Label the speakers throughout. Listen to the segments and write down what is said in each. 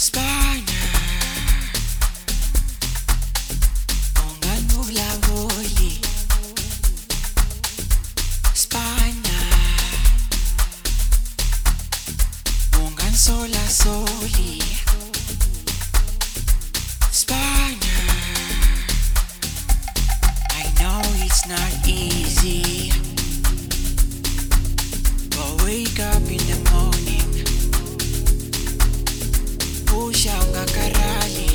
Speaker 1: Spina, unganula voli. Spina, ungansola soli. Spina, I know it's not easy, but wake up in the morning, push out ngakarali,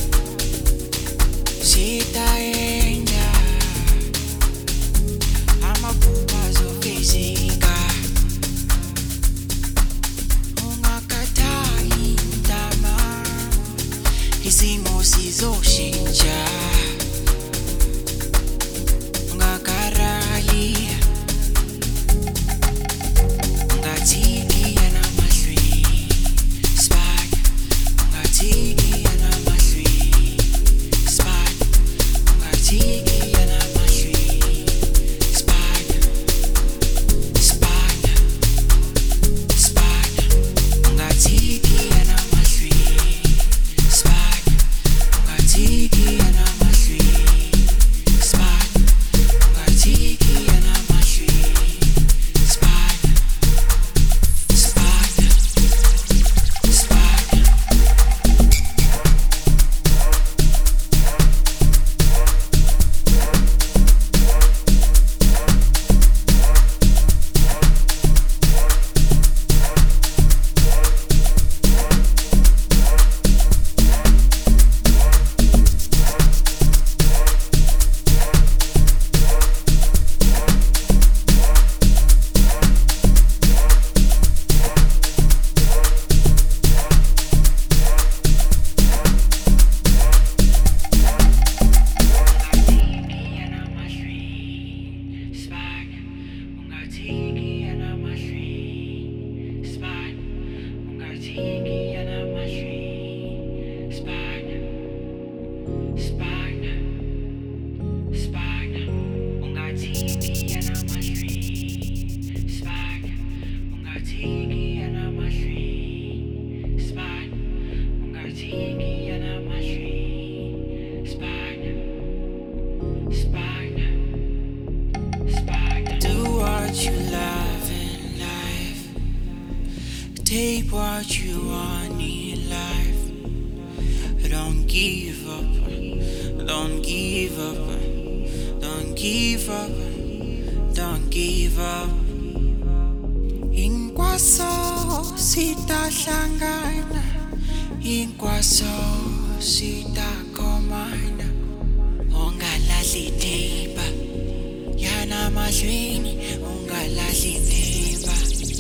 Speaker 1: sitaenda, amaphupha zofezeka, ungakhathali mntama, isimo sizoshintsha, ungakarali, ungathiki yanamahlweni, Spina, ungathiki yanamahlweni, Spina, ungathiki yanamahlweni, Spina, Spina, Spina, ungathiki yanamahlweni, Spina, ungathiki yanamahlweni, Spina, ungathiki yanamahlweni, Spina, Spina, Spina. Do what you love in life. Take what you want in life. Don't give up. Don't give up. Don't give up. Don't give up. Inkwaso sitahlangana. Inkwaso sitakhomana. Ungalahli themba. Yanamahlweni ungalahli themba.